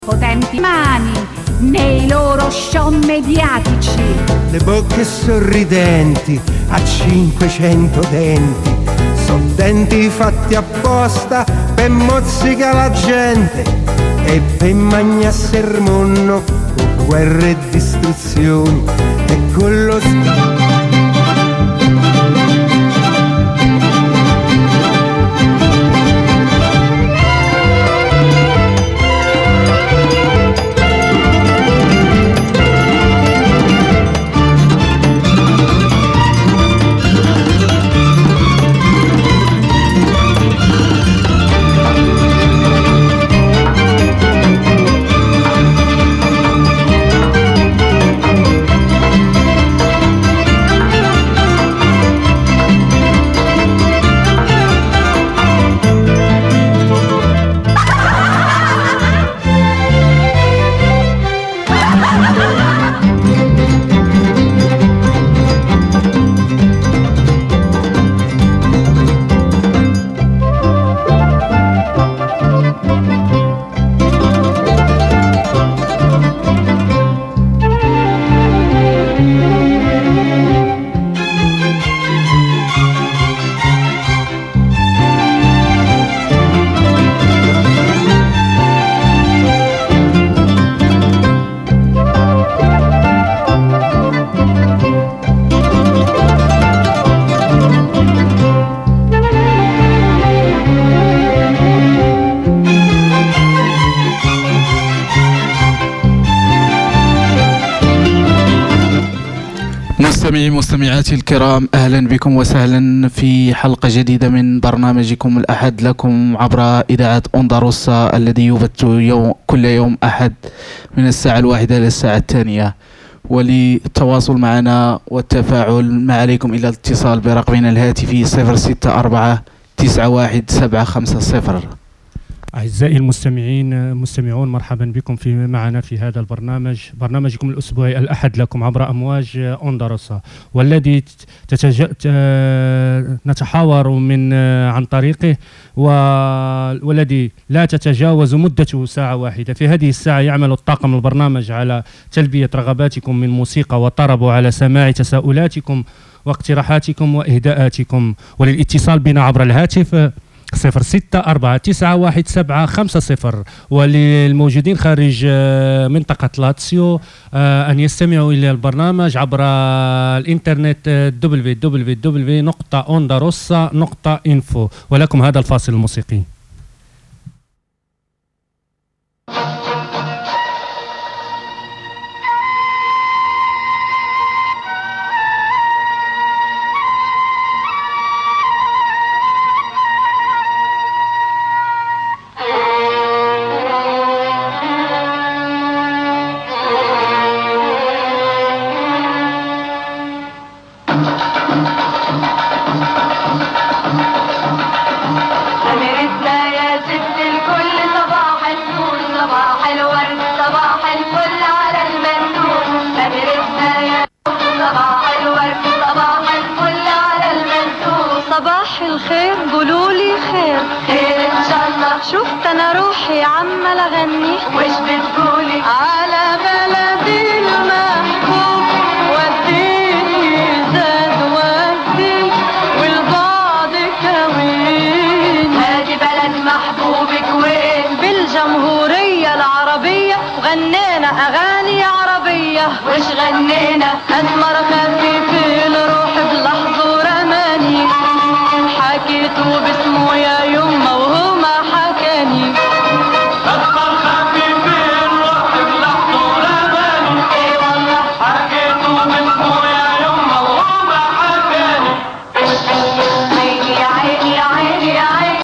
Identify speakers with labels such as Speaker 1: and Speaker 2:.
Speaker 1: potenti mani nei loro show mediatici,
Speaker 2: le bocche sorridenti a 500 denti, sono denti fatti apposta per mozzica la gente e per magna sermonno con guerre e distruzioni e con lo
Speaker 3: مستمعاتي الكرام، أهلا بكم وسهلا في حلقة جديدة من برنامجكم الأحد لكم عبر إذاعة أوندا روسا الذي يبث كل يوم أحد من الساعة 1 إلى الساعة 2. وللتواصل معنا والتفاعل ما عليكم إلا الاتصال برقمنا الهاتفي 064 91 750.
Speaker 4: أعزائي المستمعون مرحبا بكم معنا في هذا برنامجكم الأسبوعي الأحد لكم عبر أمواج أوندا روسا، والذي نتحاور عن طريقه والذي لا تتجاوز مدته ساعة واحدة. في هذه الساعة يعمل الطاقم البرنامج على تلبية رغباتكم من موسيقى وطرب، وعلى سماع تساؤلاتكم واقتراحاتكم وإهداءاتكم. وللاتصال بنا عبر الهاتف 064911750، وللموجودين خارج منطقة لاتسيو أن يستمعوا إلى البرنامج عبر الإنترنت www.ondarossa.info. ولكم هذا الفاصل الموسيقي.
Speaker 5: شفت انا روحي عمال اغني وش بتقولي على بلدي المحبوب، وديني زاد ودي والبعض كوين. هادي بلد محبوبك وين؟ بالجمهورية العربية، وغنينا اغاني عربية. وش غنينا؟ اسمر خفيف